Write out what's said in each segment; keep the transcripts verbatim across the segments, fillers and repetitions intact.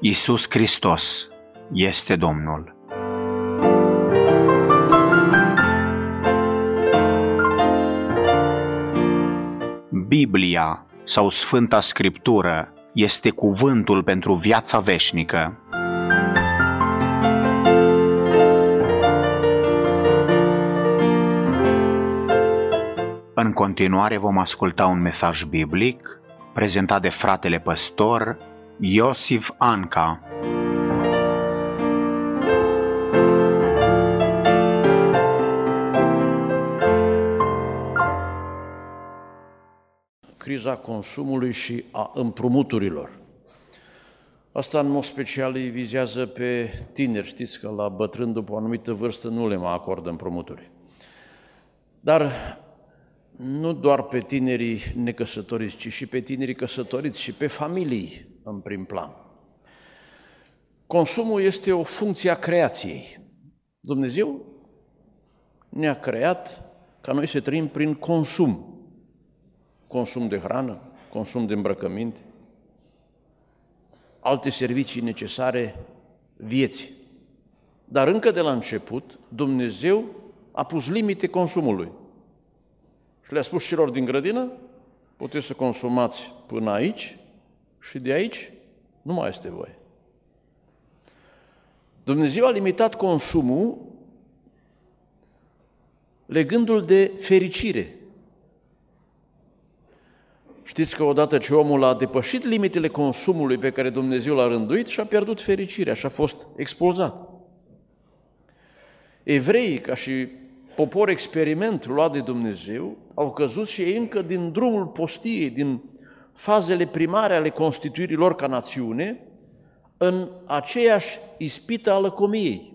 Iisus Hristos este Domnul. Biblia sau Sfânta Scriptură este cuvântul pentru viața veșnică. În continuare vom asculta un mesaj biblic prezentat de fratele păstor Iosif Anca. Criza consumului și a împrumuturilor. Asta în mod special îi vizează pe tineri. Știți că la bătrâni după o anumită vârstă nu le mai acordă împrumuturi. Dar nu doar pe tinerii necăsătoriți, ci și pe tinerii căsătoriți și pe familii în prim plan. Consumul este o funcție a creației. Dumnezeu ne-a creat ca noi să trăim prin consum. Consum de hrană, consum de îmbrăcăminte, alte servicii necesare vieții. Dar încă de la început, Dumnezeu a pus limite consumului. Și le-a spus celor din grădină, puteți să consumați până aici și de aici nu mai este voie. Dumnezeu a limitat consumul legându-l de fericire. Știți că odată ce omul a depășit limitele consumului pe care Dumnezeu l-a rânduit, și-a pierdut fericirea și a fost expulzat. Evreii, ca și popor experiment luat de Dumnezeu, au căzut și ei încă din drumul postiei, din fazele primare ale constituirii lor ca națiune, în aceeași ispită a lăcomiei.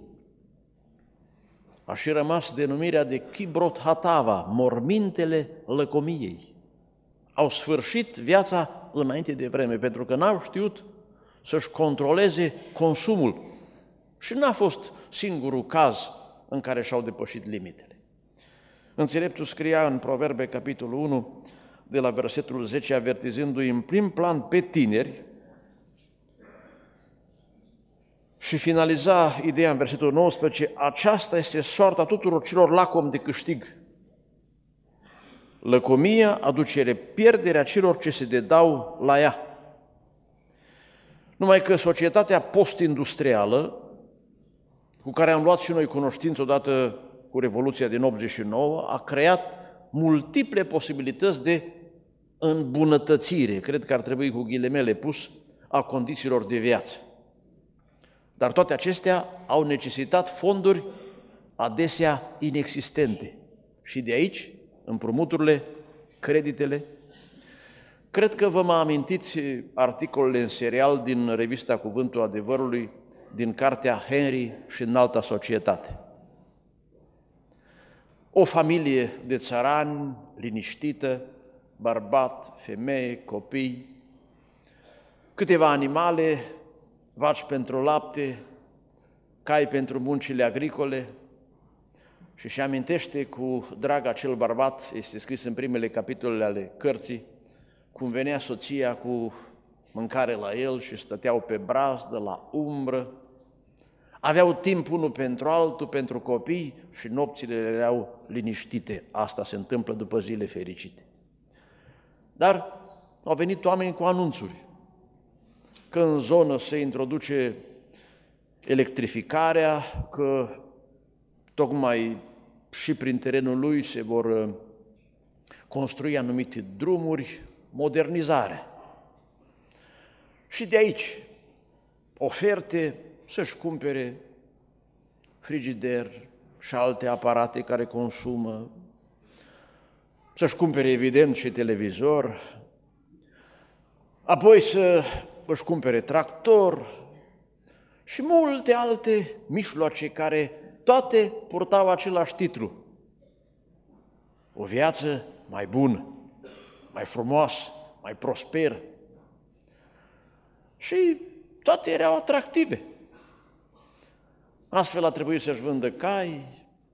A și rămas denumirea de Kibrot Hatava, mormintele lăcomiei. Au sfârșit viața înainte de vreme, pentru că n-au știut să-și controleze consumul. Și n-a fost singurul caz în care și-au depășit limitele. Înțeleptul scria în Proverbe, capitolul unu, de la versetul zece, avertizându-i în prim plan pe tineri, și finaliza ideea în versetul nouăsprezece, aceasta este soarta tuturor celor lacomi de câștig. Lăcomia aduce pierderea celor ce se dedau la ea. Numai că societatea post-industrială, cu care am luat și noi cunoștință odată cu Revoluția din optzeci și nouă, a creat multiple posibilități de îmbunătățire, cred că ar trebui cu ghilimele pus, a condițiilor de viață. Dar toate acestea au necesitat fonduri adesea inexistente. Și de aici împrumuturile, creditele. Cred că vă mai amintiți articolele în serial din revista Cuvântul Adevărului, din cartea Henry și Înalta Societate. O familie de țărani, liniștită, bărbat, femeie, copii, câteva animale, vaci pentru lapte, cai pentru muncile agricole. Și își amintește cu drag acel bărbat, este scris în primele capitolele ale cărții, cum venea soția cu mâncare la el și stăteau pe brazdă, la umbră. Aveau timp unul pentru altul, pentru copii, și nopțile erau liniștite. Asta se întâmplă după zile fericite. Dar au venit oameni cu anunțuri că în zonă se introduce electrificarea, că tocmai și prin terenul lui se vor construi anumite drumuri, modernizare. Și de aici oferte să-și cumpere frigider și alte aparate care consumă, să-și cumpere evident și televizor, apoi să își cumpere tractor și multe alte mijloace care toate purtau același titlu. O viață mai bună, mai frumoasă, mai prosperă. Și toate erau atractive. Astfel a trebuit să-și vândă cai,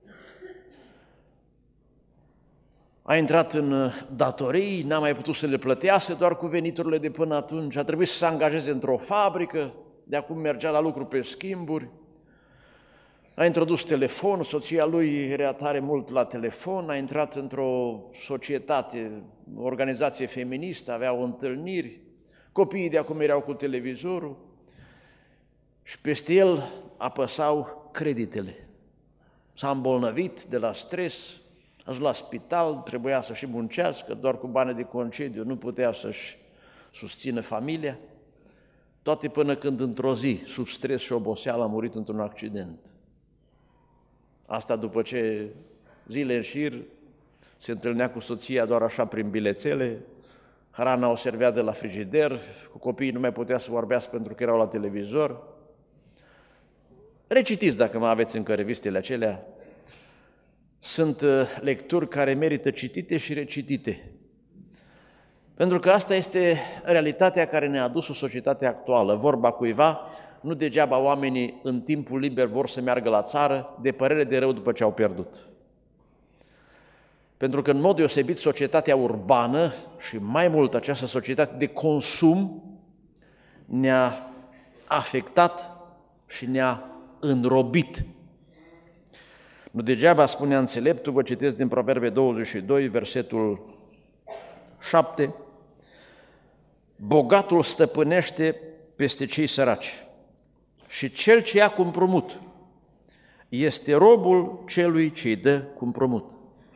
a intrat în datorii, n-a mai putut să le plătească doar cu veniturile de până atunci, a trebuit să se angajeze într-o fabrică, de acum mergea la lucru pe schimburi, a introdus telefonul, soția lui era tare mult la telefon, a intrat într-o societate, o organizație feministă, aveau întâlniri, copiii de acum erau cu televizorul și peste el apăsau creditele. S-a îmbolnăvit de la stres, a ajuns la spital, trebuia să și muncească, doar cu bani de concediu nu putea să-și susțină familia, toate până când într-o zi, sub stres și oboseală, a murit într-un accident. Asta după ce zile în șir se întâlnea cu soția doar așa prin bilețele, hrana o servea de la frigider, cu copiii nu mai putea să vorbească pentru că erau la televizor. Recitiți dacă mai aveți încă revistele acelea. Sunt lecturi care merită citite și recitite. Pentru că asta este realitatea care ne-a adus o societate actuală. Vorba cuiva, nu degeaba oamenii în timpul liber vor să meargă la țară de părere de rău după ce au pierdut. Pentru că în mod deosebit societatea urbană și mai mult această societate de consum ne-a afectat și ne-a înrobit. Nu degeaba spunea înțeleptul, vă citesc din Proverbe douăzeci și doi, versetul șapte, bogatul stăpânește peste cei săraci și cel ce ia cu împrumut este robul celui ce îi dă cu împrumut.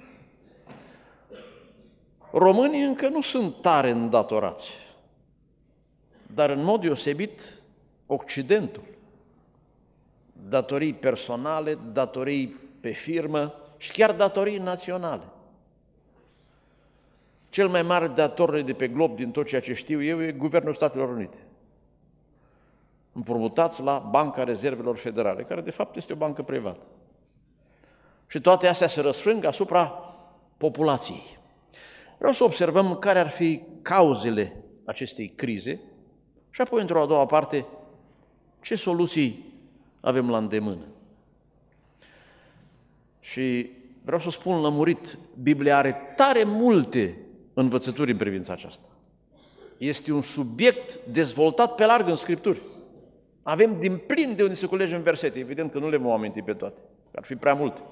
Românii încă nu sunt tare îndatorați, dar în mod deosebit Occidentul, datorii personale, datorii pe firmă și chiar datorii naționale. Cel mai mare dator de pe glob, din tot ceea ce știu eu, e Guvernul Statelor Unite. Împrumutați la Banca Rezervelor Federale, care de fapt este o bancă privată. Și toate astea se răsfrâng asupra populației. Vreau să observăm care ar fi cauzele acestei crize și apoi, într-o a doua parte, ce soluții avem la îndemână. Și vreau să spun lămurit, Biblia are tare multe învățături în privința aceasta. Este un subiect dezvoltat pe larg în Scripturi. Avem din plin de unde se culege în versete. Evident că nu le vom aminti pe toate, ar fi prea multe.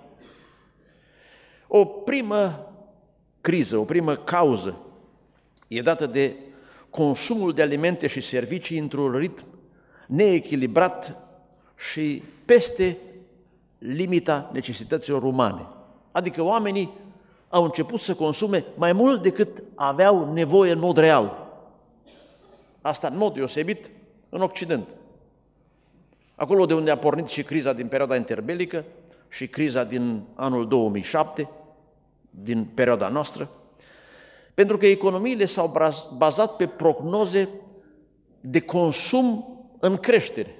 O primă criză, o primă cauză e dată de consumul de alimente și servicii într-un ritm neechilibrat și peste limita necesităților umane. Adică oamenii au început să consume mai mult decât aveau nevoie în mod real. Asta în mod deosebit în Occident. Acolo de unde a pornit și criza din perioada interbelică și criza din anul două mii șapte, din perioada noastră, pentru că economiile s-au bazat pe prognoze de consum în creștere.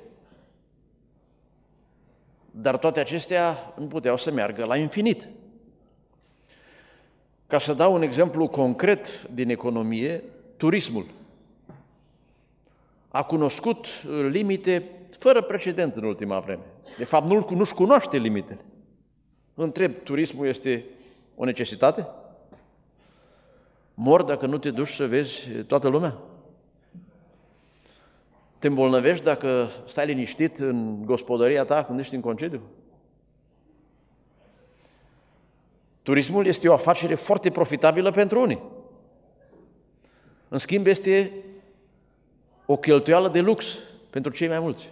Dar toate acestea nu puteau să meargă la infinit. Ca să dau un exemplu concret din economie, turismul a cunoscut limite fără precedent în ultima vreme. De fapt, nu, nu-și cunoaște limitele. Întreb, turismul este o necesitate? Mor dacă nu te duci să vezi toată lumea? Te îmbolnăvești dacă stai liniștit în gospodăria ta când ești în concediu? Turismul este o afacere foarte profitabilă pentru unii. În schimb, este o cheltuială de lux pentru cei mai mulți.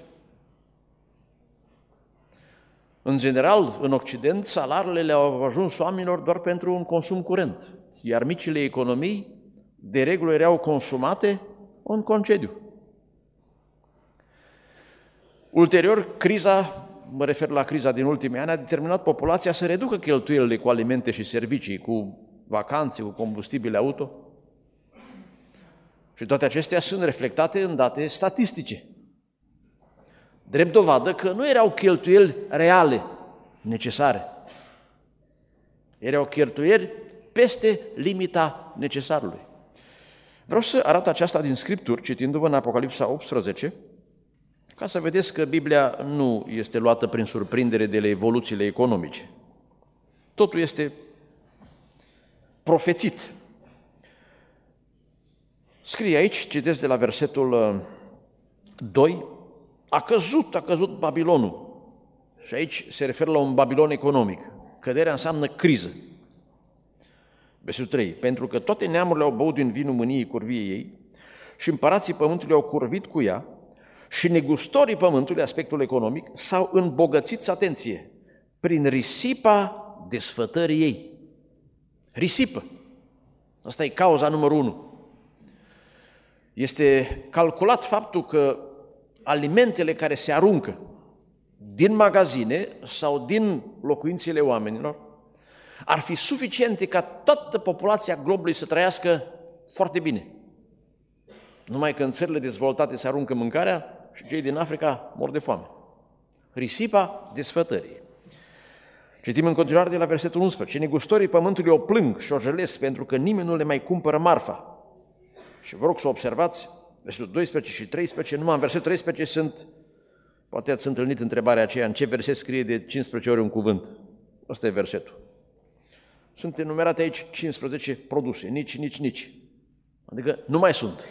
În general, în Occident, salariile le-au ajuns oamenilor doar pentru un consum curent, iar micile economii, de regulă, erau consumate în concediu. Ulterior, criza, mă refer la criza din ultimii ani, a determinat populația să reducă cheltuielile cu alimente și servicii, cu vacanțe, cu combustibile auto. Și toate acestea sunt reflectate în date statistice. Drept dovadă că nu erau cheltuieli reale necesare. Erau cheltuieli peste limita necesarului. Vreau să arăt aceasta din Scripturi, citindu-vă în Apocalipsa optsprezece, ca să vedeți că Biblia nu este luată prin surprindere de evoluțiile economice. Totul este profețit. Scrie aici, citesc de la versetul doi, A căzut, a căzut Babilonul. Și aici se referă la un Babilon economic. Căderea înseamnă criză. Versetul trei. Pentru că toate neamurile au băut din vinul mâniei curviei ei și împărații pământului au curvit cu ea și negustorii pământului, aspectul economic, s-au îmbogățit, atenție, prin risipa desfătării ei. Risipă. Asta e cauza numărul unu. Este calculat faptul că alimentele care se aruncă din magazine sau din locuințele oamenilor ar fi suficiente ca toată populația globului să trăiască foarte bine. Numai că în țările dezvoltate se aruncă mâncarea și cei din Africa mor de foame. Risipa desfătării. Citim în continuare de la versetul unsprezece. Negustorii pământului o plâng și o jălesc pentru că nimeni nu le mai cumpără marfa. Și vă rog să observați, versetul doisprezece și treisprezece, numai în versetul treisprezece sunt, poate ați întâlnit întrebarea aceea, în ce verset scrie de cincisprezece ori un cuvânt. Ăsta e versetul. Sunt enumerate aici cincisprezece produse, nici, nici, nici. Adică nu mai sunt.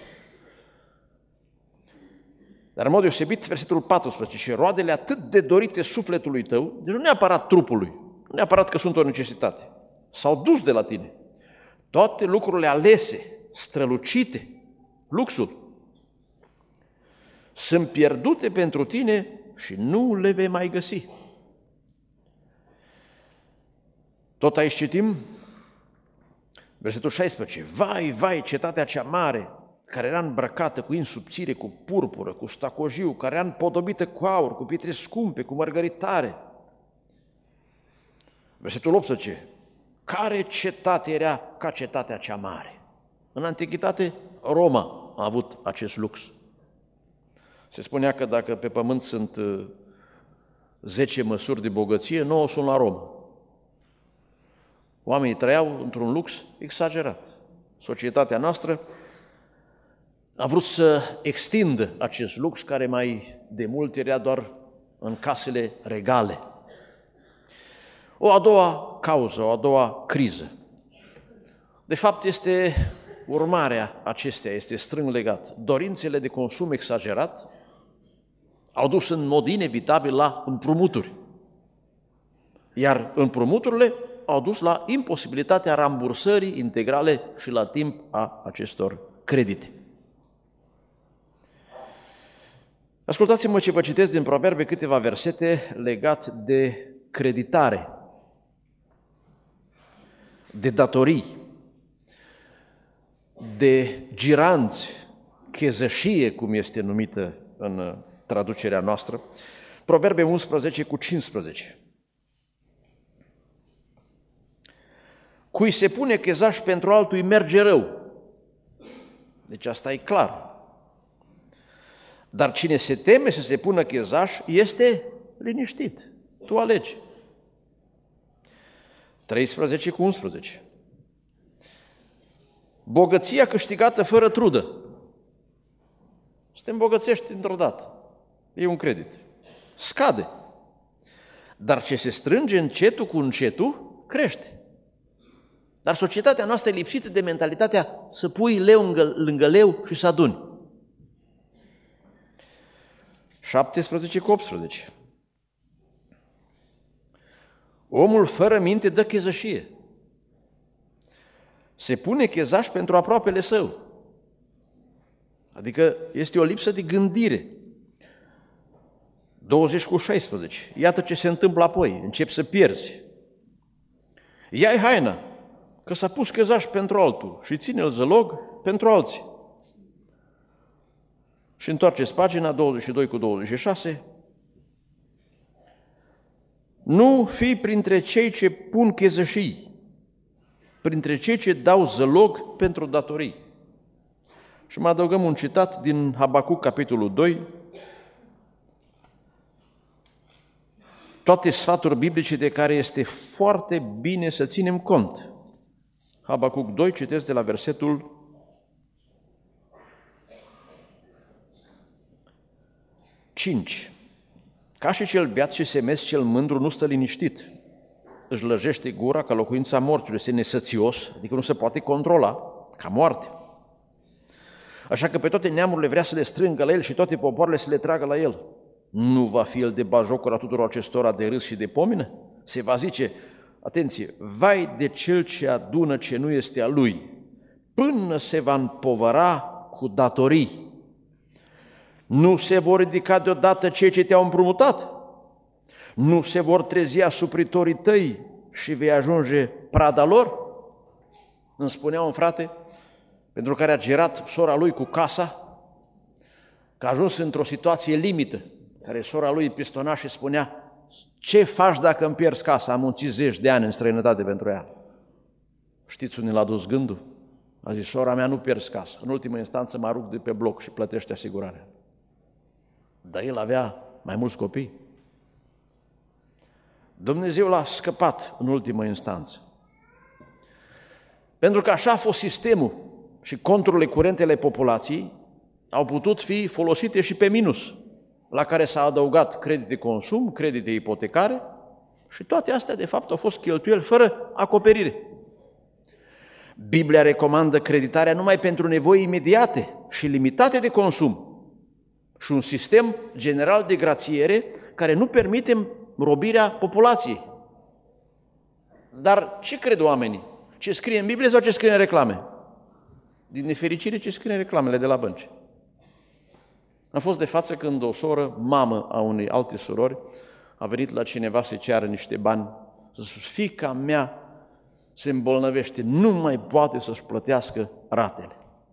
Dar în mod deosebit, versetul paisprezece, și roadele atât de dorite sufletului tău, deci nu neapărat trupului, nu neapărat că sunt o necesitate, s-au dus de la tine. Toate lucrurile alese, strălucite, luxul, sunt pierdute pentru tine și nu le vei mai găsi. Tot aici citim versetul șaisprezece. Vai, vai, cetatea cea mare, care era îmbrăcată cu in subțire, cu purpură, cu stacojiu, care era împodobită cu aur, cu pietre scumpe, cu mărgăritare. Versetul optsprezece. Care cetate era ca cetatea cea mare? În antichitate, Roma a avut acest lux. Se spunea că dacă pe pământ sunt zece măsuri de bogăție, nouă sunt la Roma. Oamenii trăiau într-un lux exagerat. Societatea noastră a vrut să extindă acest lux care mai de mult era doar în casele regale. O a doua cauză, o a doua criză. De fapt, este urmarea acesteia, este strâng legat. Dorințele de consum exagerat au dus în mod inevitabil la împrumuturi. Iar împrumuturile au dus la imposibilitatea rambursării integrale și la timp a acestor credite. Ascultați-mă ce vă citesc din Proverbe câteva versete legat de creditare, de datorii, de giranți, chezășie, cum este numită în traducerea noastră. Proverbe unsprezece cu cincisprezece. Cui se pune chezaș pentru altul îi merge rău. Deci asta e clar. Dar cine se teme să se pună chezaș este liniștit. Tu alegi. treisprezece cu unsprezece. Bogăția câștigată fără trudă. Să te îmbogățești într-o dată. E un credit. Scade. Dar ce se strânge încetul cu încetul, crește. Dar societatea noastră e lipsită de mentalitatea să pui leu lângă leu și să aduni. șaptesprezece cu optsprezece. Omul fără minte dă chezășie. Se pune chezaș pentru aproapele său. Adică este o lipsă de gândire. douăzeci cu șaisprezece. Iată ce se întâmplă apoi. Începi să pierzi. Ia-i haina, că s-a pus chezaș pentru altul și ține-l zălog pentru alții. Și întoarceți pagina douăzeci și doi cu douăzeci și șase. Nu fii printre cei ce pun chezășii, printre cei ce dau zălog pentru datorii. Și mai adăugăm un citat din Habacuc, capitolul doi. Toate sfaturi biblice de care este foarte bine să ținem cont. Habacuc doi, citesc de la versetul cinci. Ca și cel beat și semes, cel mândru nu stă liniștit. Își lăjește gura ca locuința morților, este nesățios, adică nu se poate controla, ca moarte. Așa că pe toate neamurile vrea să le strângă la el și toate popoarele să le tragă la el. Nu va fi el de bajocura tuturor acestora de râs și de pomină? Se va zice, atenție, vai de cel ce adună ce nu este a lui, până se va împovăra cu datorii. Nu se vor ridica deodată cei ce te-au împrumutat? Nu se vor trezi asupritorii tăi și vei ajunge prada lor? Îmi spunea un frate, pentru care a gerat sora lui cu casa, că a ajuns într-o situație limită, care sora lui îi pistona și spunea, ce faci dacă îmi pierzi casa? Am muncit zeci de ani în străinătate pentru ea. Știți unde l-a dus gândul? A zis, sora mea, nu pierzi casa. În ultimă instanță mă arunc de pe bloc și plătește asigurarea. Dar el avea mai mulți copii. Dumnezeu l-a scăpat în ultimă instanță. Pentru că așa a fost sistemul și conturile curente ale populației au putut fi folosite și pe minus, la care s-a adăugat credit de consum, credit de ipotecare și toate astea, de fapt, au fost cheltuieli fără acoperire. Biblia recomandă creditarea numai pentru nevoi imediate și limitate de consum și un sistem general de grațiere care nu permite robirea populației. Dar ce cred oamenii? Ce scrie în Biblie sau ce scrie în reclame? Din nefericire, ce scrie în reclamele de la bănci. Am fost de față când o soră, mamă a unei alte surori, a venit la cineva să ceară niște bani, să spune, fiica mea se îmbolnăvește, nu mai poate să-și plătească ratele.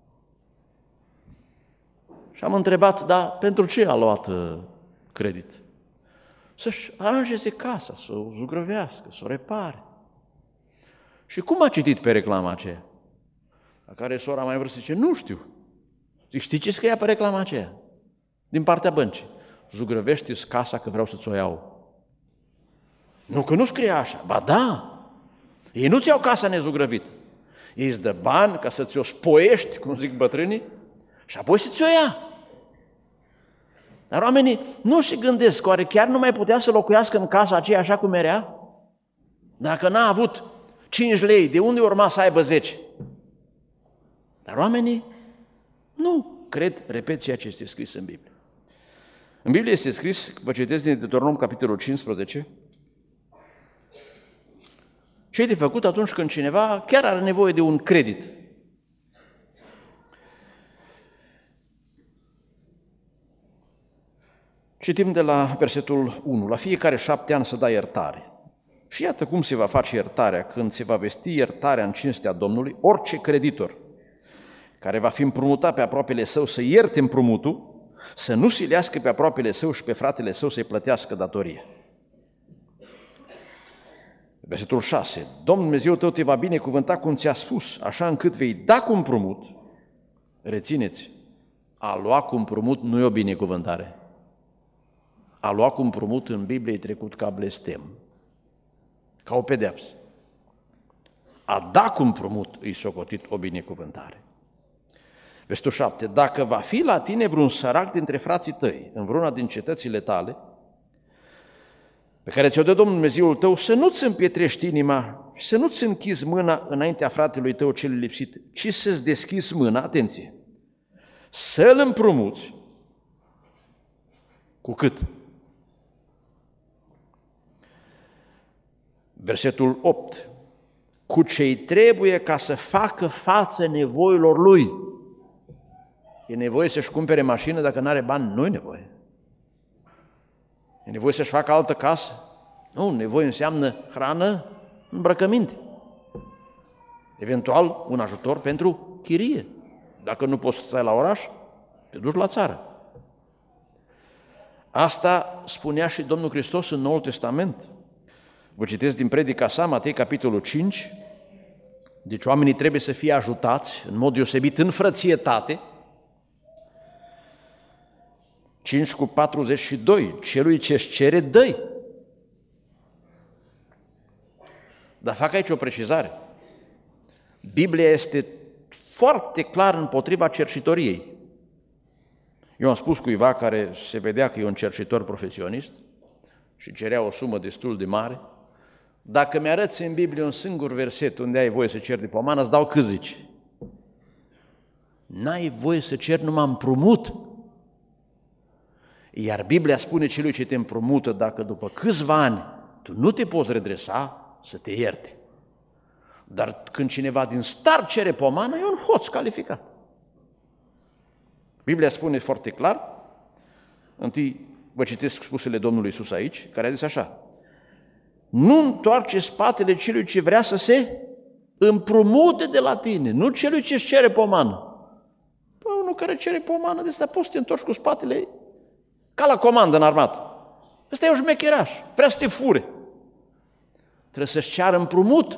Și am întrebat, dar pentru ce a luat credit? Să-și aranjeze casa, să o zugrăvească, să o repare. Și cum a citit pe reclama aceea? La care sora mai vrea să zice, nu știu. Zic, știi ce scria pe reclama aceea? Din partea băncii. Zugrăvește-ți casa că vreau să-ți o iau. Nu, că nu scrie așa. Ba da, ei nu-ți iau casa nezugrăvit. Ei îți dă bani ca să ți-o spoiești, cum zic bătrânii, și apoi să ți-o ia. Dar oamenii nu se gândesc că oare chiar nu mai putea să locuiască în casa aceea așa cum era? Dacă n-a avut cinci lei, de unde urma să aibă zece? Dar oamenii nu cred, repet, ceea ce este scris în Biblie. În Biblie este scris, vă citesc din Deuteronom, capitolul cincisprezece, ce e de făcut atunci când cineva chiar are nevoie de un credit. Citim de la versetul unu. La fiecare șapte ani să dai iertare. Și iată cum se va face iertarea când se va vesti iertarea în cinstea Domnului. Orice creditor care va fi împrumutat pe aproapele său să ierte împrumutul, să nu silească pe aproapele său și pe fratele său să-i plătească datorie. Versetul șase. Domnul Dumnezeu tău te va binecuvânta cum ți-a spus, așa încât vei da cu împrumut. Rețineți, a lua cu împrumut nu e o binecuvântare. A lua cu împrumut în Biblie e trecut ca blestem, ca o pedeapsă. A da cu împrumut îi socotit o binecuvântare. Versetul șapte. Dacă va fi la tine vreun sărac dintre frații tăi, în vreuna din cetățile tale, pe care ți-o dă Domnul Dumnezeul tău, să nu-ți împietrești inima și să nu-ți închizi mâna înaintea fratelui tău cel lipsit, ci să-ți deschizi mâna, atenție, să-l împrumuți. Cu cât? Versetul opt. Cu ce-i trebuie ca să facă față nevoilor lui. E nevoie să-și cumpere mașină dacă nu are bani? Nu e nevoie. E nevoie să-și facă altă casă? Nu, nevoie înseamnă hrană, îmbrăcăminte. Eventual un ajutor pentru chirie. Dacă nu poți să stai la oraș, te duci la țară. Asta spunea și Domnul Hristos în Noul Testament. Vă citesc din predica sa, Matei, capitolul cinci. Deci oamenii trebuie să fie ajutați în mod deosebit în frățietate. cinci cu patruzeci și doi. Celui ce-și cere, dă-i. Dar fac aici o precizare. Biblia este foarte clar împotriva cerșitoriei. Eu am spus cuiva care se vedea că e un cerșitor profesionist și cerea o sumă destul de mare, dacă mi-arăți în Biblie un singur verset unde ai voie să ceri de pomană, îți dau cât zici. N-ai voie să ceri numai împrumut. Iar Biblia spune celui ce te împrumută, dacă după câțiva ani tu nu te poți redresa, să te ierte. Dar când cineva din start cere pomană, e un hoț calificat. Biblia spune foarte clar, întâi vă citesc spusele Domnului Iisus aici, care a zis așa: nu întoarce spatele celui ce vrea să se împrumute de la tine, nu celui ce își cere pomană. Păi unul care cere pomană, de asta poți să te întorci cu spatele ca la comandă în armată. Ăsta e un șmecheraș, vrea să te fure. Trebuie să-și ceară împrumut.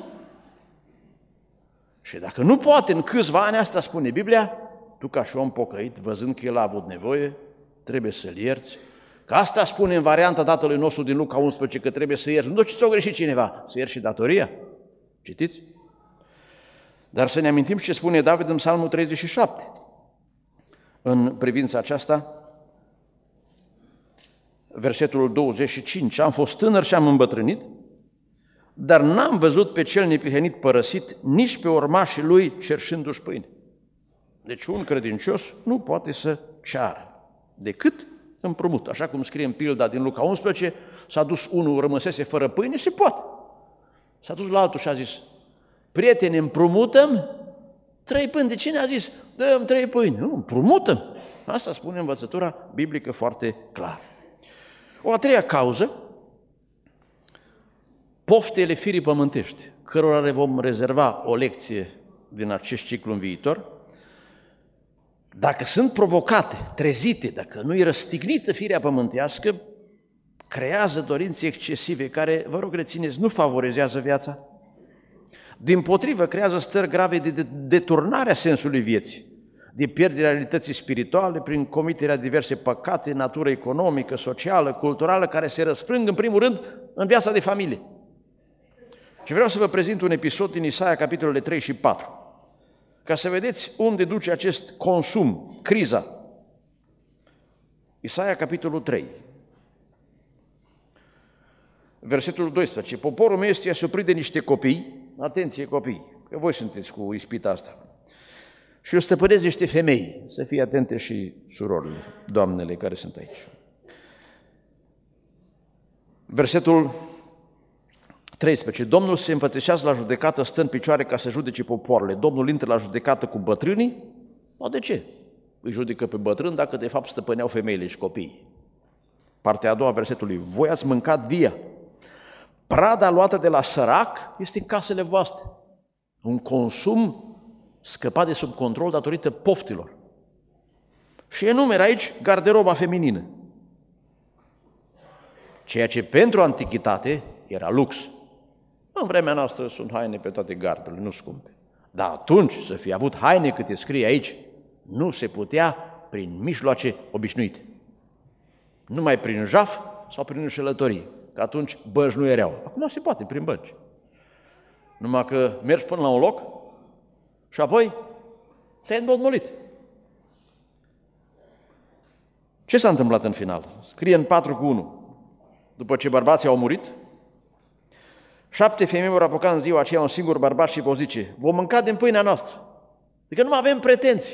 Și dacă nu poate în câțiva ani, asta spune Biblia, tu ca și om pocăit, văzând că el a avut nevoie, trebuie să-l ierți. Că asta spune în varianta Tatălui nostru din Luca unsprezece, că trebuie să ierți. Nu doar ce ți-o greșit cineva, să ierți și datoria. Citiți? Dar să ne amintim ce spune David în Psalmul treizeci și șapte. În privința aceasta, versetul douăzeci și cinci, am fost tânăr și am îmbătrânit, dar n-am văzut pe cel neprihănit părăsit, nici pe urmașii lui cerșându-și pâine. Deci un credincios nu poate să ceară decât împrumut. Așa cum scrie în pilda din Luca unsprezece, s-a dus unul, rămăsese fără pâine, se poate. S-a dus la altul și a zis: prietene, împrumutăm trei pâini. De cine a zis? Dă-mi trei pâini. Nu, împrumutăm. Asta spune învățătura biblică foarte clar. O a treia cauză, poftele firii pământești, cărora le vom rezerva o lecție din acest ciclu în viitor, dacă sunt provocate, trezite, dacă nu e răstignită firea pământească, creează dorințe excesive care, vă rog, rețineți, nu favorizează viața. Dimpotrivă, creează stări grave de deturnarea sensului vieții, de pierderea realității spirituale prin comiterea diverse păcate, natură economică, socială, culturală, care se răsfrâng în primul rând în viața de familie. Și vreau să vă prezint un episod din Isaia, capitolele trei și patru, ca să vedeți unde duce acest consum, criza. Isaia, capitolul trei, versetul doisprezece. Poporul meu este asuprit de niște copii, atenție copii, că voi sunteți cu ispita asta, și îl stăpânesc niște femei, să fie atente și surorile, doamnele care sunt aici. Versetul treisprezece. Domnul se înfățișează la judecată, stă în picioare ca să judece popoarele. Domnul intră la judecată cu bătrânii? Dar de ce? Îi judecă pe bătrâni dacă de fapt stăpâneau femeile și copiii. Partea a doua a versetului. Voi ați mâncat via. Prada luată de la sărac este în casele voastre. Un consum scăpat de sub control datorită poftilor. Și enumeră aici garderoba feminină. Ceea ce pentru antichitate era lux. În vremea noastră sunt haine pe toate gardele, nu scumpe. Dar atunci să fie avut haine câte scrie aici, nu se putea prin mijloace obișnuite. Numai prin jaf sau prin înșelătorie, că atunci bănci nu erau. Acum se poate prin bănci. Numai că mergi până la un loc și apoi te-ai îndotmolit. Ce s-a întâmplat în final? Scrie în patru cu unu. După ce bărbații au murit, șapte femei vor apuca în ziua aceea un singur bărbat și vor zice: vom mânca din pâinea noastră. Adică nu mai avem pretenții.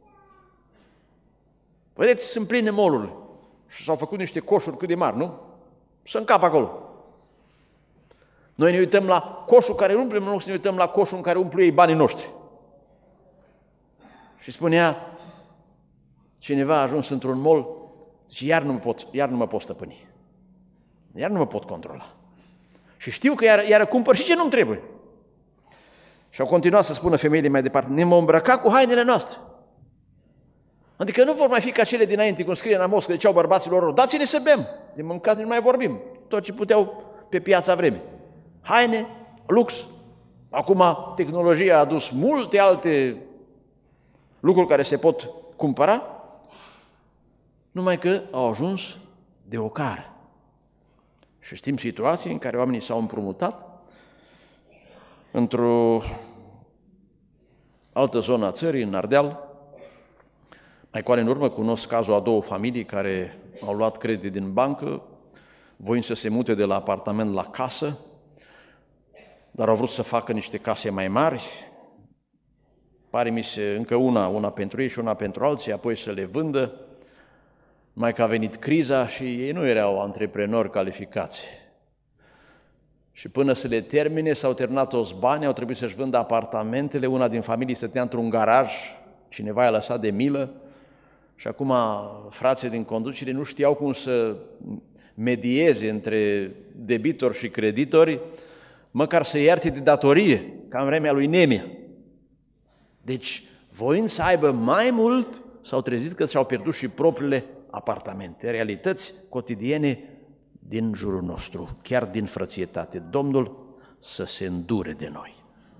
Vedeți, sunt pline molurile. Și s-au făcut niște coșuri cât de mari, nu? Să încapă acolo. Noi ne uităm la coșul care umple, în loc să ne uităm la coșul în care umplu ei banii noștri. Și spunea, cineva a ajuns într-un mall, zice, iar nu mă pot, iar nu mă pot stăpâni. Iar nu mă pot controla. Și știu că iar, iar cumpăr și ce nu-mi trebuie. Și au continuat să spună femeile mai departe, ne vom îmbrăca cu hainele noastre. Adică nu vor mai fi ca cele dinainte, cum scrie în Amos, că ziceau bărbaților lor, dați-ne să bem, de mâncat nu mai vorbim, tot ce puteau pe piața vremii. Haine, lux. Acum tehnologia a adus multe alte lucruri care se pot cumpăra, numai că au ajuns de ocară. Și știm situații în care oamenii s-au împrumutat într-o altă zonă a țării, în Ardeal. Mai cu ani în urmă cunosc cazul a două familii care au luat credit din bancă, voind să se mute de la apartament la casă, dar au vrut să facă niște case mai mari, pare mi se încă una, una pentru ei și una pentru alții, apoi să le vândă. Numai că a venit criza și ei nu erau antreprenori calificați. Și până să le termine, s-au terminat toți banii, au trebuit să-și vândă apartamentele, una din familii stătea într-un garaj, cineva i-a lăsat de milă și acum frații din conducere nu știau cum să medieze între debitori și creditori, măcar să ierte de datorie, ca în vremea lui Nemia. Deci, voind să aibă mai mult, s-au trezit că și-au pierdut și propriile apartamente, realități cotidiene din jurul nostru, chiar din frățietate. Domnul să se îndure de noi.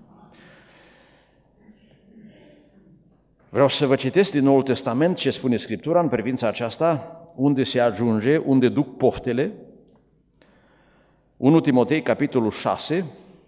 Vreau să vă citesc din Noul Testament ce spune Scriptura în privința aceasta, unde se ajunge, unde duc poftele. unu Timotei, capitolul șase,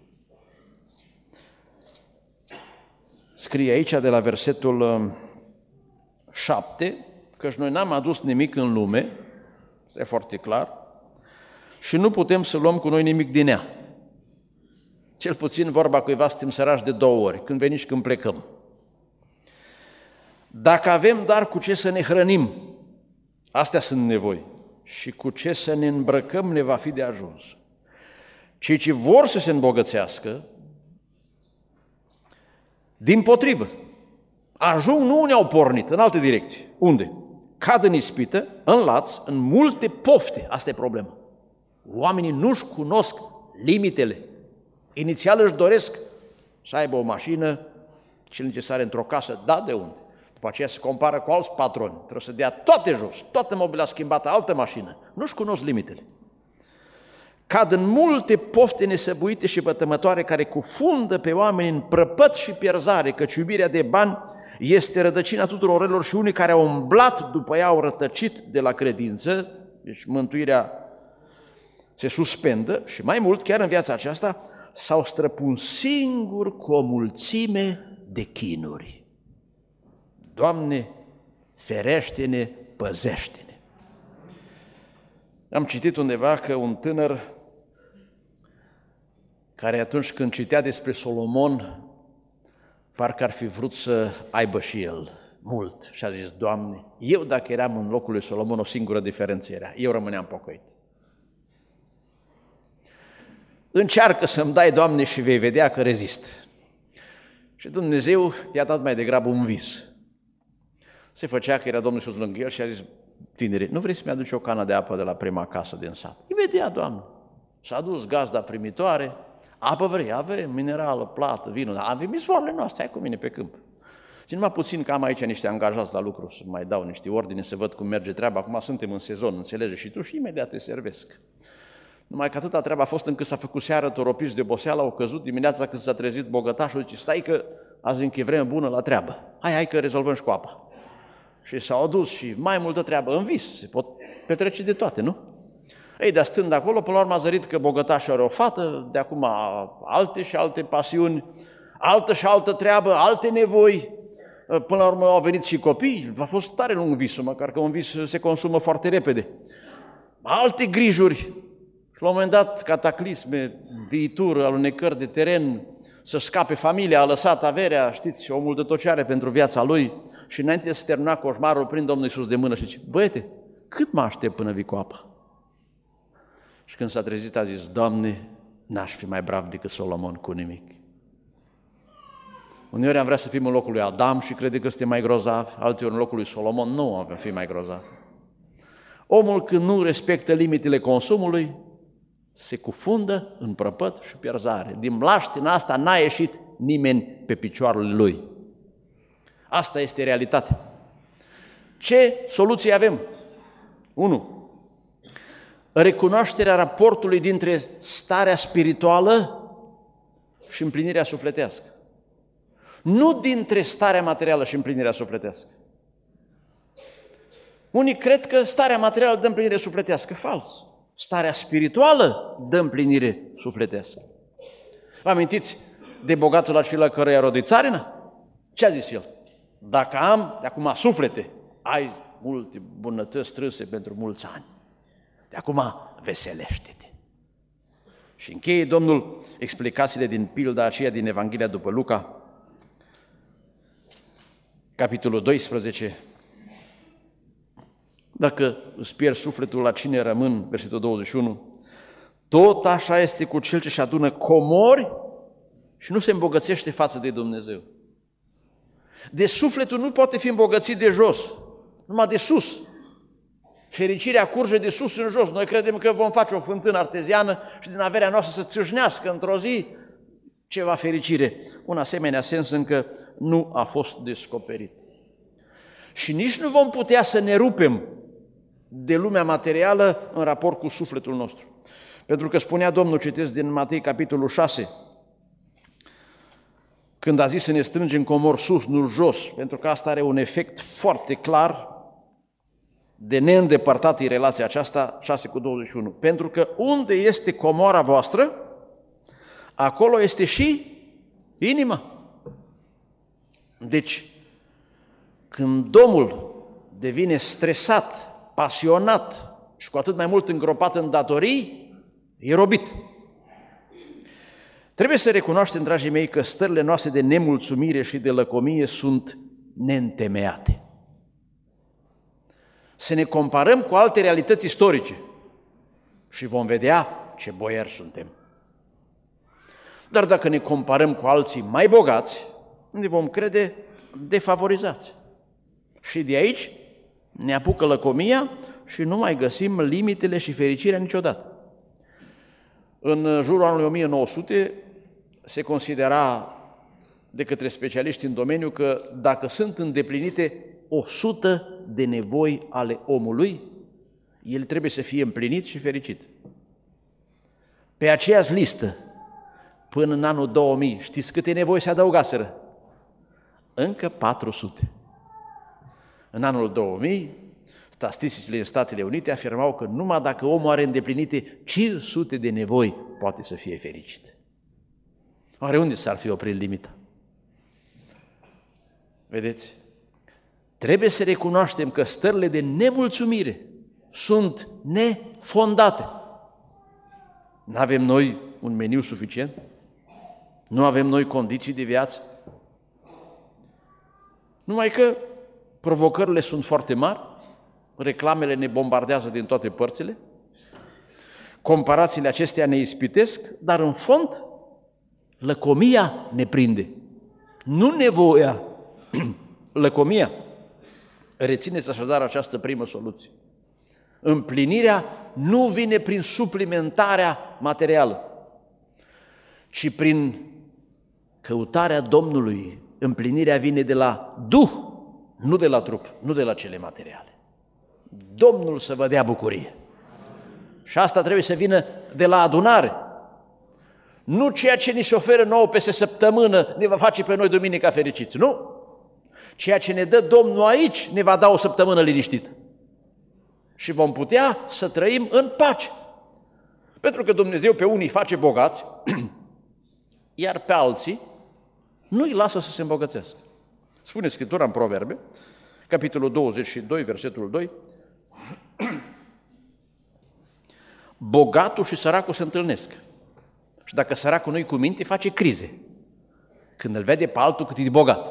scrie aici de la versetul șapte, căci noi n-am adus nimic în lume, este foarte clar, și nu putem să luăm cu noi nimic din ea. Cel puțin vorba cuiva, suntem sărași de două ori, când venim și când plecăm. Dacă avem dar cu ce să ne hrănim, astea sunt nevoi, și cu ce să ne îmbrăcăm ne va fi de ajuns. Cei ce vor să se îmbogățească, dimpotrivă, ajung, nu unii au pornit, în alte direcții. Unde? Cad în ispită, în laț, în multe pofte. Asta e problema. Oamenii nu-și cunosc limitele. Inițial își doresc să aibă o mașină, cel necesar într-o casă, da, de unde? După aceea se compară cu alți patroni, trebuie să dea toate jos, toată mobila schimbată, altă mașină. Nu-și cunosc limitele. Cad în multe pofte nesăbuite și vătămătoare care cufundă pe oameni în prăpăt și pierzare, căci iubirea de bani este rădăcina tuturor relor și unii care au umblat după ea au rătăcit de la credință, deci mântuirea se suspendă și mai mult, chiar în viața aceasta, s-au străpuns singuri cu o mulțime de chinuri. Doamne, ferește-ne, păzește-ne! Am citit undeva că un tânăr care atunci când citea despre Solomon, parcă ar fi vrut să aibă și el mult. Și a zis, Doamne, eu dacă eram în locul lui Solomon, o singură diferență era, eu rămâneam pocăit. Încearcă să-mi dai, Doamne, și vei vedea că rezist. Și Dumnezeu i-a dat mai degrabă un vis. Se făcea că era Domnul Iisus lângă el și a zis, tinere, nu vrei să-mi aduci o cană de apă de la prima casă din sat? Imediat, Doamne. S-a dus gazda primitoare, apă vrei, avem minerală, plată, vinul, avem izvoarele noastre, hai cu mine pe câmp. Țin numai puțin că am aici niște angajați la lucru, să mai dau niște ordine, să văd cum merge treaba, acum suntem în sezon, înțelege și tu și imediat te servesc. Numai că atâta treaba a fost încât s-a făcut seară, toropiți de oboseală, au căzut, dimineața când s-a trezit bogătașul, zice, stai că azi încă e vreme bună la treabă, hai, hai că rezolvăm și cu apa. Și s-au adus și mai multă treabă în vis, se pot petrece de toate, nu? Ei, dar stând acolo, până la urmă a zărit că bogătașul are o fată, de acum alte și alte pasiuni, altă și altă treabă, alte nevoi, până la urmă au venit și copii, a fost tare lung visul, măcar că un vis se consumă foarte repede. Alte grijuri și la un moment dat cataclisme, viitură, alunecări de teren, să scape familia, a lăsat averea, știți, omul de tot ce are pentru viața lui și înainte de să termina coșmarul, prind Domnul Iisus de mână și zice, băiete, cât mă aștept până vii cu apă? Și când s-a trezit a zis, Doamne, n-aș fi mai brav decât Solomon cu nimic. Uneori am vrea să fim în locul lui Adam și crede că suntem mai grozavi, alteori în locul lui Solomon nu am fi mai grozavi. Omul când nu respectă limitele consumului, se cufundă în prăpăt și pierzare. Din mlaștina asta n-a ieșit nimeni pe picioarele lui. Asta este realitatea. Ce soluții avem? unu. Recunoașterea raportului dintre starea spirituală și împlinirea sufletească. Nu dintre starea materială și împlinirea sufletească. Unii cred că starea materială dă împlinire sufletească. Fals. Starea spirituală dă împlinire sufletească. Vă amintiți de bogatul acela căruia rodă țarina? Ce a zis el? Dacă am de acum suflete, ai multe bunătăți strânse pentru mulți ani. De acum veselește-te. Și încheie Domnul explicațiile din pilda aceea din Evanghelia după Luca, capitolul doisprezece, dacă îți pierzi sufletul, la cine rămân, versetul douăzeci și unu, tot așa este cu cel ce-și adună comori și nu se îmbogățește față de Dumnezeu. De sufletul nu poate fi îmbogățit de jos, numai de sus. Fericirea curge de sus în jos. Noi credem că vom face o fântână arteziană și din averea noastră să țâșnească într-o zi ceva fericire. Un asemenea sens încă nu a fost descoperit. Și nici nu vom putea să ne rupem de lumea materială în raport cu sufletul nostru. Pentru că spunea Domnul, citesc din Matei, capitolul șase, când a zis să ne strângem comori sus, nu jos, pentru că asta are un efect foarte clar de neîndepărtat în relația aceasta, șase cu douăzeci și unu. Pentru că unde este comoara voastră, acolo este și inima. Deci, când omul devine stresat, pasionat și cu atât mai mult îngropat în datorii, e robit. Trebuie să recunoaștem, dragii mei, că stările noastre de nemulțumire și de lăcomie sunt neîntemeiate. Să ne comparăm cu alte realități istorice și vom vedea ce boieri suntem. Dar dacă ne comparăm cu alții mai bogați, ne vom crede defavorizați. Și de aici ne apucă lăcomia și nu mai găsim limitele și fericirea niciodată. În jurul anului o mie nouă sute se considera de către specialiști în domeniu că dacă sunt îndeplinite o sută de nevoi ale omului, el trebuie să fie împlinit și fericit. Pe aceeași listă, până în anul două mii, știți câte nevoi se adăugaseră? Încă patru sute. În anul două mii, statisticile în Statele Unite afirmau că numai dacă omul are îndeplinite cinci sute de nevoi, poate să fie fericit. Oare unde s-ar fi oprit limita? Vedeți? Trebuie să recunoaștem că stările de nemulțumire sunt nefondate. Nu avem noi un meniu suficient? Nu avem noi condiții de viață? Numai că provocările sunt foarte mari, reclamele ne bombardează din toate părțile, comparațiile acestea ne ispitesc, dar în fond lăcomia ne prinde. Nu nevoia, lăcomia. Rețineți așadar această primă soluție. Împlinirea nu vine prin suplimentarea materială, ci prin căutarea Domnului. Împlinirea vine de la Duh, nu de la trup, nu de la cele materiale. Domnul să vă dea bucurie. Și asta trebuie să vină de la adunare. Nu ceea ce ni se oferă nouă peste săptămână ne va face pe noi duminica fericiți, nu. Ceea ce ne dă Domnul aici ne va da o săptămână liniștită. Și vom putea să trăim în pace. Pentru că Dumnezeu pe unii face bogați, iar pe alții nu îi lasă să se îmbogățească. Spune Scriptura în Proverbe, capitolul douăzeci și doi, versetul doi, bogatul și săracul se întâlnesc. Și dacă săracul nu-i cu minte, face crize. Când îl vede pe altul cât e de bogat.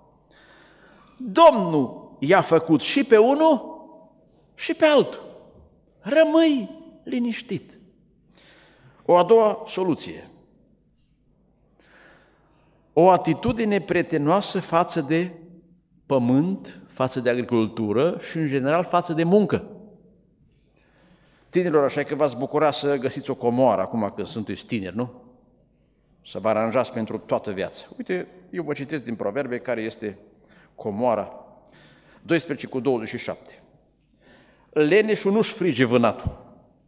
Domnul i-a făcut și pe unul și pe altul. Rămâi liniștit. O a doua soluție. O atitudine prietenoasă față de pământ, față de agricultură și, în general, față de muncă. Tinerilor, așa că v-ați bucura să găsiți o comoară acum că sunteți tineri, nu? Să vă aranjați pentru toată viața. Uite, eu vă citesc din Proverbe care este comoara, doisprezece cu douăzeci și șapte. Leneșul nu-și frige vânatul.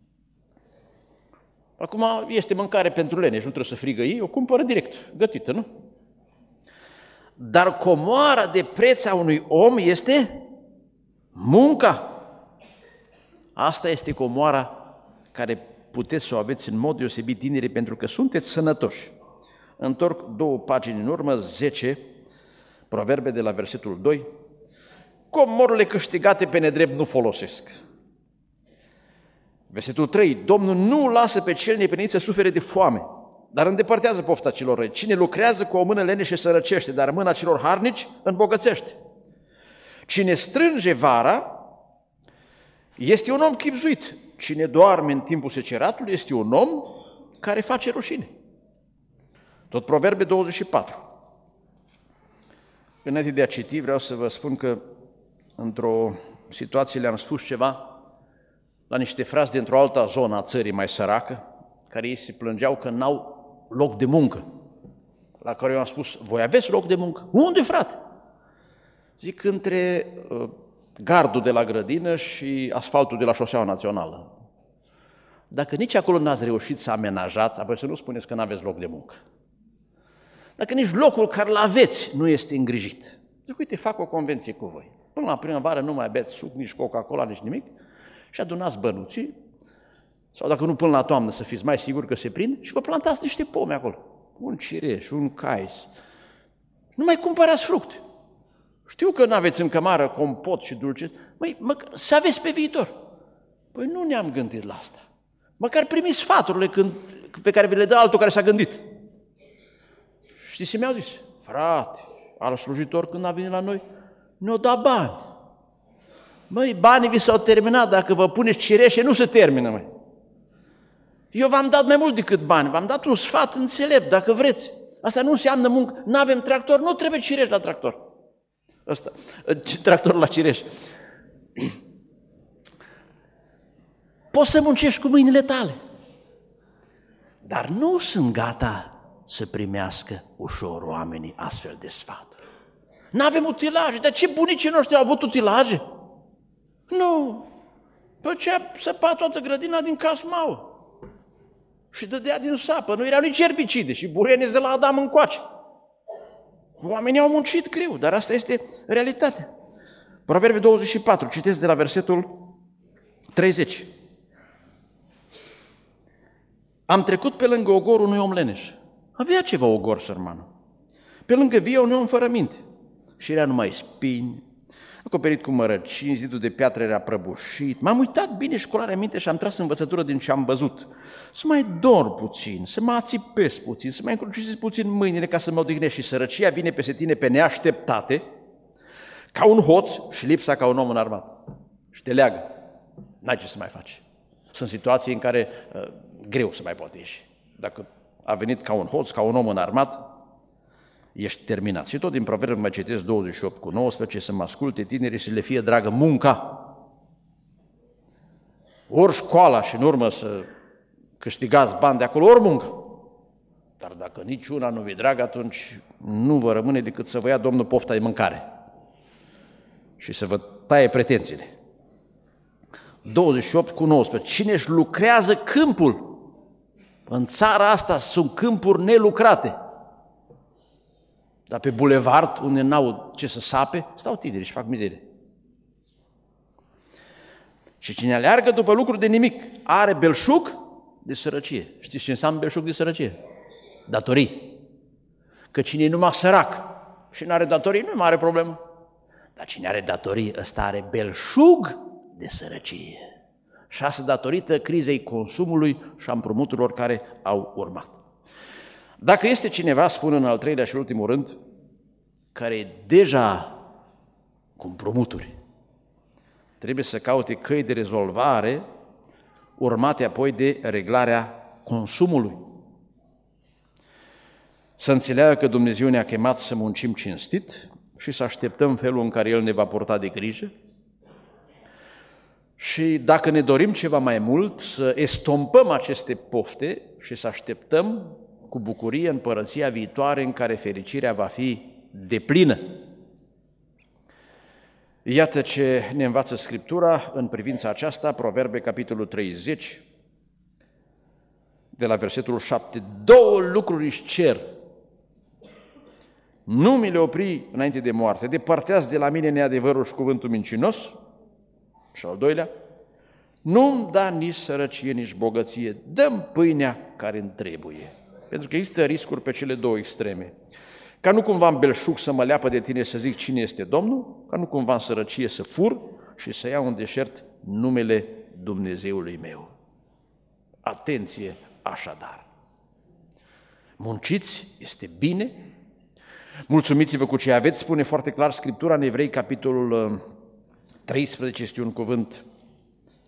Acum este mâncare pentru leneș, nu trebuie să frigă ei, o cumpără direct, gătită, nu? Dar comoara de preț a unui om este munca. Asta este comoara care puteți să o aveți în mod deosebit, tineri, pentru că sunteți sănătoși. Întorc două pagini în urmă, zece, Proverbe de la versetul doi. Comorile câștigate pe nedrept nu folosesc. Versetul trei. Domnul nu lasă pe cel neprihănit să sufere de foame, dar îndepărtează pofta celor răi. Cine lucrează cu o mână leneșă sărăcește, dar mâna celor harnici îmbogățește. Cine strânge vara Este un om chibzuit. Cine doarme în timpul seceratului este un om care face rușine. Tot Proverbe douăzeci și patru. Înainte de a citi, vreau să vă spun că într-o situație le-am spus ceva la niște frați dintr-o altă zonă a țării mai săracă, care ei se plângeau că n-au loc de muncă. La care eu am spus, voi aveți loc de muncă? Unde, frate? Zic, între uh, gardul de la grădină și asfaltul de la șoseaua națională. Dacă nici acolo n-ați reușit să amenajați, apoi să nu spuneți că n-aveți loc de muncă. Dacă nici locul care l-aveți nu este îngrijit. Zic, uite, fac o convenție cu voi. Până la primăvară nu mai beți suc, nici Coca-Cola, nici nimic și adunați bănuții, sau dacă nu până la toamnă să fiți mai siguri că se prind și vă plantați niște pomi acolo. Un cireș, un cais. Nu mai cumpărați fructe. Știu că nu aveți în cămară compot și dulce, măi, măcar să aveți pe viitor. Păi nu ne-am gândit la asta. Măcar primiți sfaturile când, pe care vi le dă altul care s-a gândit. Știți ce mi-au zis? Frate, al slujitor când a venit la noi, ne-o dat bani. Măi, banii vi s-au terminat, dacă vă puneți cireșe, nu se termină, măi. Eu v-am dat mai mult decât bani, v-am dat un sfat înțelept, dacă vreți. Asta nu înseamnă muncă, nu avem tractor, nu trebuie cireș la tractor. Ăsta, tractorul la cireș. Poți să muncești cu mâinile tale, dar nu sunt gata să primească ușor oamenii astfel de sfaturi. N-avem utilaje, dar ce bunicii noștri au avut utilaje? Nu, pe ce a săpat toată grădina din casmauă și dădea din sapă, nu erau nici erbicide și burenii de la Adam încoace. Oamenii au muncit greu, dar asta este realitatea. Proverbe douăzeci și patru, citesc de la versetul treizeci. Am trecut pe lângă ogorul unui om leneș. Avea ceva ogor, sărmanul. Pe lângă vie unui om fără minte. Și era numai spini, acoperit cu mărăcini, zidul de piatră era prăbușit. M-am uitat bine și cu luarea minte și am tras învățătură din ce am văzut. Să mai dorm puțin, să mă ațipesc puțin, să mai încrucișez puțin mâinile ca să mă odihnesc și sărăcia vine peste tine pe neașteptate, ca un hoț și lipsa ca un om înarmat. Și te leagă. N-ai ce să mai faci. Sunt situații în care uh, greu să mai poți ieși. Dacă a venit ca un hoț, ca un om înarmat, ești terminat. Și tot din Proverbe mai citesc douăzeci și opt cu nouăsprezece, să mă asculte tinerii și le fie dragă munca. Ori școala și în urmă să câștigați bani de acolo, ori muncă. Dar dacă niciuna nu vi dragă, atunci nu vă rămâne decât să vă ia Domnul pofta de mâncare și să vă taie pretențiile. douăzeci și opt cu nouăsprezece. Cine își lucrează câmpul? În țara asta sunt câmpuri nelucrate. Dar pe bulevard, unde n-au ce să sape, stau tineri și fac mizerie. Și cine aleargă după lucruri de nimic, are belșug de sărăcie. Știți ce înseamnă belșug de sărăcie? Datorii. Că cine e numai sărac și nu are datorii, nu e mare problemă. Dar cine are datorii, ăsta are belșug de sărăcie. Și asta datorită crizei consumului și a împrumuturilor care au urmat. Dacă este cineva, spun în al treilea și ultimul rând, care e deja cu împrumuturi, trebuie să caute căi de rezolvare, urmate apoi de reglarea consumului. Să înțeleagă că Dumnezeu ne-a chemat să muncim cinstit și să așteptăm felul în care El ne va purta de grijă. Și dacă ne dorim ceva mai mult, să estompăm aceste pofte și să așteptăm cu bucurie împărăția viitoare în care fericirea va fi deplină. Iată ce ne învață Scriptura în privința aceasta, Proverbe, capitolul treizeci, de la versetul șapte. Două lucruri își cer. Nu mi le opri înainte de moarte, depărtează de la mine neadevărul și cuvântul mincinos. Și al doilea, nu-mi da nici sărăcie, nici bogăție, dă-mi pâinea care îmi trebuie. Pentru că există riscuri pe cele două extreme. Ca nu cumva în belșug să mă leapă de tine să zic cine este Domnul, ca nu cumva în sărăcie să fur și să iau în deșert numele Dumnezeului meu. Atenție așadar! Munciți, este bine, mulțumiți-vă cu ce aveți, spune foarte clar Scriptura în Evrei, capitolul treisprezece, este un cuvânt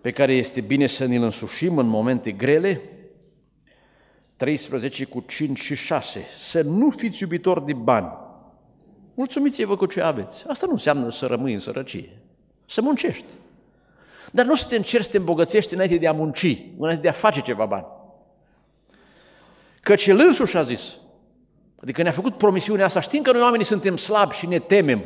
pe care este bine să ne-l însușim în momente grele, treisprezece cu cinci și șase, să nu fiți iubitori de bani. Mulțumiți-vă cu ce aveți. Asta nu înseamnă să rămâi în sărăcie, să muncești. Dar nu să te încerci să te îmbogățești înainte de a munci, înainte de a face ceva bani. Căci El însuși a zis, adică ne-a făcut promisiunea asta, știm că noi oamenii suntem slabi și ne temem.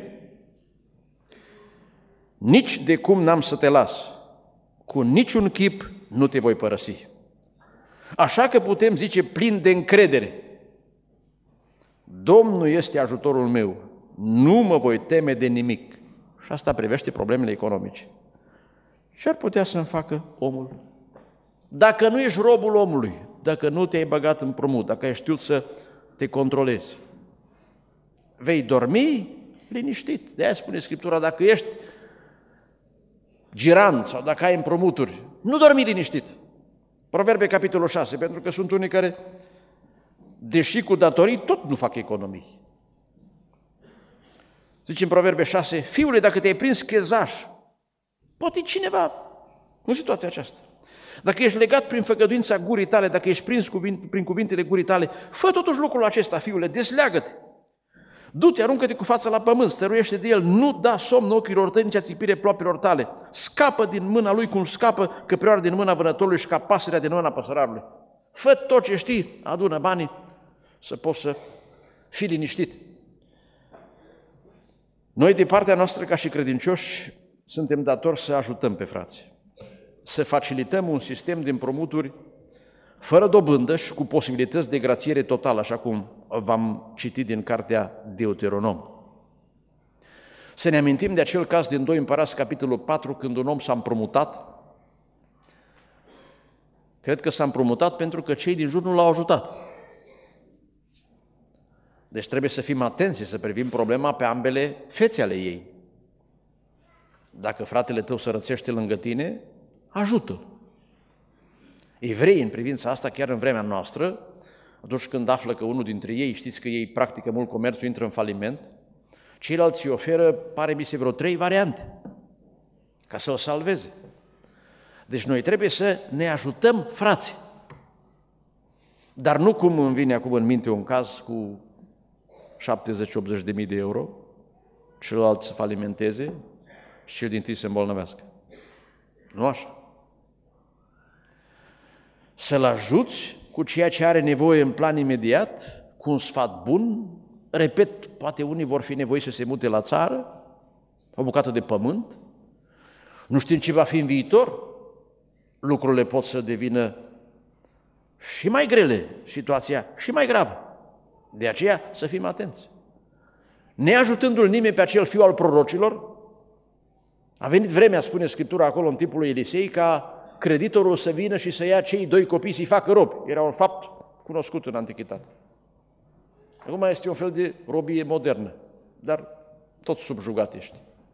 Nici de cum n-am să te las, cu niciun chip nu te voi părăsi. Așa că putem zice plin de încredere, Domnul este ajutorul meu, nu mă voi teme de nimic. Și asta privește problemele economice. Ce ar putea să-mi facă omul? Dacă nu ești robul omului, dacă nu te-ai băgat în prămut, dacă ai știut să te controlezi, vei dormi liniștit. De-aia spune Scriptura, dacă ești girant sau dacă ai împrumuturi, nu dormi liniștit. Proverbe, capitolul șase, pentru că sunt unii care, deși cu datorii, tot nu fac economii. Zice în Proverbe șase, fiule, dacă te-ai prins chezaș, poate cineva în situația aceasta. Dacă ești legat prin făgăduința gurii tale, dacă ești prins prin cuvintele gurii tale, fă totuși lucrul acesta, fiule, desleagă-te. Du-te, aruncă-te cu fața la pământ, stăruiește de el, nu da somn ochilor tăi, nici ațipire ploapilor tale. Scapă din mâna lui cum scapă căprioara din mâna vânătorului și ca pasărea din mâna păsărarului. Fă tot ce știi, adună banii să poți să fii liniștit. Noi, de partea noastră, ca și credincioși, suntem datori să ajutăm pe frați, să facilităm un sistem de împrumuturi fără dobândă și cu posibilități de grațiere totală, așa cum v-am citit din cartea Deuteronom. Să ne amintim de acel caz din doi Împărați, capitolul patru, când un om s-a împrumutat. Cred că s-a împrumutat pentru că cei din jur nu l-au ajutat. Deci trebuie să fim atenți și să privim problema pe ambele fețe ale ei. Dacă fratele tău sărățește lângă tine, ajută-l. Evreii, în privința asta, chiar în vremea noastră, atunci când află că unul dintre ei, știți că ei practică mult comerțul, intră în faliment, ceilalți îi oferă, pare mi se, vreo trei variante ca să o salveze. Deci noi trebuie să ne ajutăm frații. Dar nu cum îmi vine acum în minte un caz cu șaptezeci-optzeci de mii de euro, celălalt să falimenteze și cel dintâi să îmbolnăvească. Nu așa. Să-l ajuți cu ceea ce are nevoie în plan imediat, cu un sfat bun. Repet, poate unii vor fi nevoiți să se mute la țară, o bucată de pământ. Nu știm ce va fi în viitor. Lucrurile pot să devină și mai grele, situația și mai gravă. De aceea să fim atenți. Neajutându-l nimeni pe acel fiu al prorocilor, a venit vremea, spune Scriptura acolo în timpul lui Elisei, ca creditorul să vină și să ia cei doi copii să-i facă robi. Era un fapt cunoscut în antichitate. Acum este un fel de robie modernă, dar tot subjugat ești.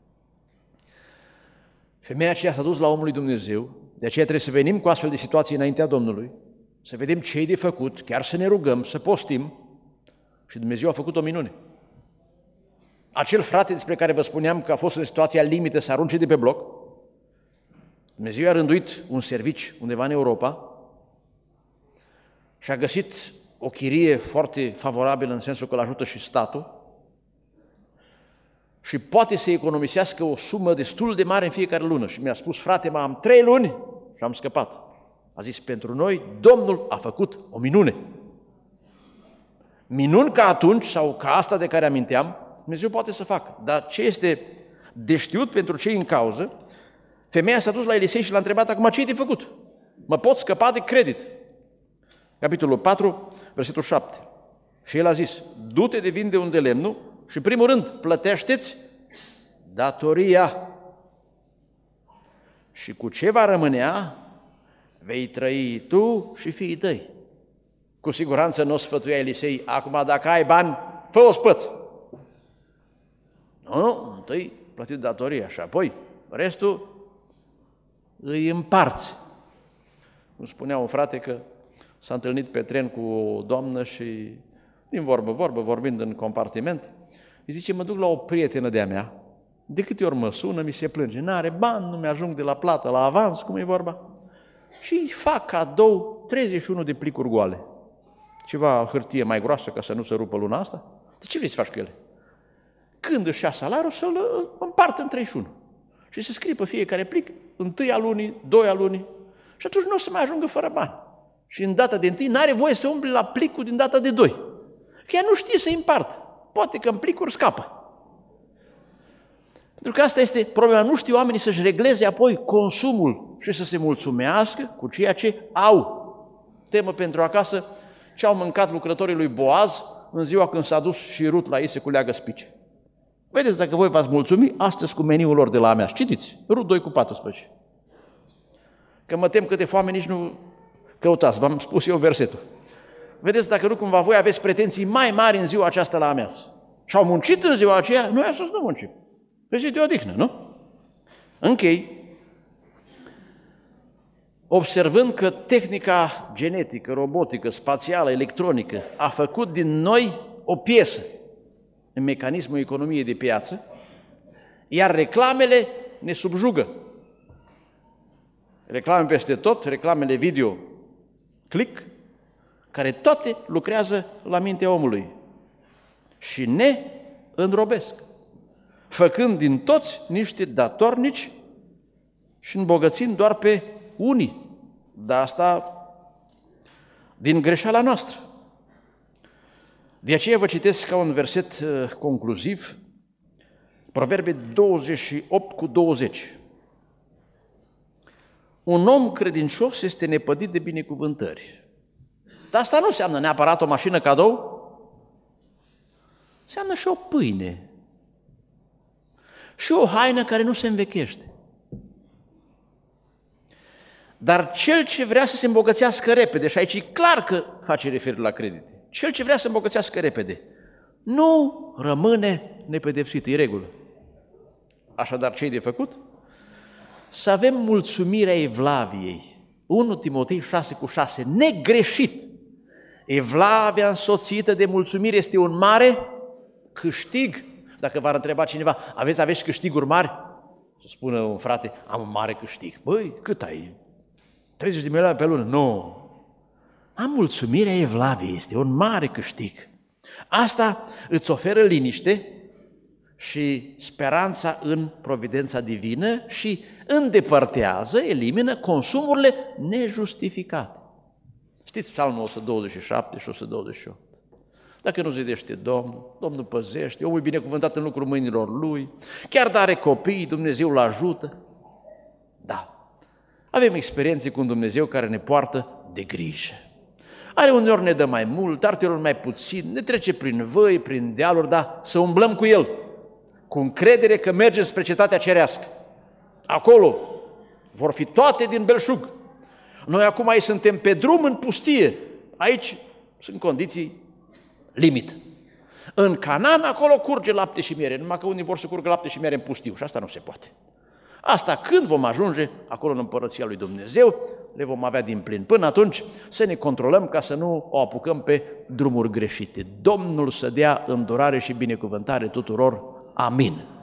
Femeia aceea s-a dus la omul lui Dumnezeu, de aceea trebuie să venim cu astfel de situații înaintea Domnului, să vedem ce e de făcut, chiar să ne rugăm, să postim, și Dumnezeu a făcut o minune. Acel frate despre care vă spuneam că a fost în situația limită să arunce de pe bloc, Dumnezeu a rânduit un servici undeva în Europa și a găsit o chirie foarte favorabilă în sensul că îl ajută și statul și poate să economisească o sumă destul de mare în fiecare lună. Și mi-a spus, frate, mă, am trei luni și am scăpat. A zis, pentru noi Domnul a făcut o minune. Minuni ca atunci sau ca asta de care aminteam, Dumnezeu poate să facă. Dar ce este de știut pentru cei în cauză, femeia s-a dus la Elisei și l-a întrebat, acum ce e de făcut? Mă pot scăpa de credit? Capitolul patru, versetul șapte. Și el a zis, du-te de vinde unde lemnul și în primul rând plătește-ți datoria. Și cu ce va rămânea, vei trăi tu și fiii tăi. Cu siguranță nu o sfătuia Elisei, acum dacă ai bani, fă-o spăț. Nu, nu, întâi plătit datoria și apoi restul îi împarți. Îmi spunea un frate că s-a întâlnit pe tren cu o doamnă și din vorbă, vorbă, vorbind în compartiment, îi zice, mă duc la o prietenă de-a mea De câte ori mă sună, mi se plânge, n-are bani, nu mi-ajung de la plată la avans, cum e vorba, și îi fac cadou treizeci și unu de plicuri goale. Ceva hârtie mai groasă ca să nu se rupă luna asta? De ce vrei să faci cu ele? Când își ia salariul, să-l împartă în treizeci și unu. Și să scrie pe fiecare plic, întâi a lunii, doi a lunii, și atunci nu o să mai ajungă fără bani. Și în data de întâi n-are voie să umble la plicul din data de doi. Că ea nu știe să împartă. Poate că în plicuri scapă. Pentru că asta este problema. Nu știu oamenii să-și regleze apoi consumul și să se mulțumească cu ceea ce au. Temă pentru acasă, ce au mâncat lucrătorii lui Boaz în ziua când s-a dus și Rut la ei să culeagă spice. Vedeți dacă voi v-ați mulțumi astăzi cu meniul lor de la Ameas. Citiți, Rut doi cu paisprezece. Că mă tem că de foame nici nu căutați, v-am spus eu versetul. Vedeți dacă nu cumva voi aveți pretenții mai mari în ziua aceasta la Ameas. Și-au muncit în ziua aceea, noi astăzi nu muncim. Pe zi de odihnă, nu? Închei, observând că tehnica genetică, robotică, spațială, electronică a făcut din noi o piesă în mecanismul economiei de piață, iar reclamele ne subjugă. Reclame peste tot, reclamele video, click, care toate lucrează la mintea omului și ne înrobesc, făcând din toți niște datornici și îmbogățind doar pe unii. Dar asta din greșeala noastră. De aceea vă citesc ca un verset concluziv, Proverbe douăzeci și opt cu douăzeci. Un om credincios este nepădit de binecuvântări. Dar asta nu înseamnă neapărat o mașină cadou, înseamnă și o pâine și o haină care nu se învechește. Dar cel ce vrea să se îmbogățească repede, și aici e clar că face referire la credite, cel ce vrea să îmbogățească repede, nu rămâne nepedepsit, e regulă. Așadar, ce-i de făcut? Să avem mulțumirea Evlaviei. unu Timotei șase cu șase, negreșit. Evlavia însoțită de mulțumire este un mare câștig. Dacă v-ar întreba cineva, aveți, aveți câștiguri mari? Să spună un frate, am un mare câștig. Băi, cât ai? treizeci de milioane pe lună? Nu. Am mulțumirea Evlaviei, este un mare câștig. Asta îți oferă liniște și speranța în providența divină și îndepărtează, elimină consumurile nejustificate. Știți Psalmul o sută douăzeci și șapte și o sută douăzeci și opt. Dacă nu zidește Domnul, Domnul păzește, omul e binecuvântat în lucrul mâinilor lui, chiar dacă are copii, Dumnezeu îl ajută. Da, avem experiențe cu un Dumnezeu care ne poartă de grijă. Are uneori ne dă mai mult, alteori mai puțin, ne trece prin văi, prin dealuri, dar să umblăm cu El, cu încredere că mergem spre cetatea cerească. Acolo vor fi toate din belșug. Noi acum aici suntem pe drum în pustie. Aici sunt condiții limită. În Canaan, acolo curge lapte și miere, numai că unii vor să curgă lapte și miere în pustiu și asta nu se poate. Asta când vom ajunge acolo în Împărăția lui Dumnezeu, le vom avea din plin. Până atunci să ne controlăm ca să nu o apucăm pe drumuri greșite. Domnul să dea îndurare și binecuvântare tuturor. Amin.